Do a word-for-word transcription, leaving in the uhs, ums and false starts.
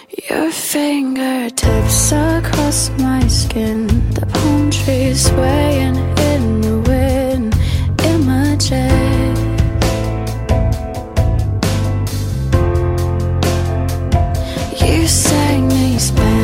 Your fingertips across my skin, the palm trees swaying in the wind. Images, you sang me Spanish.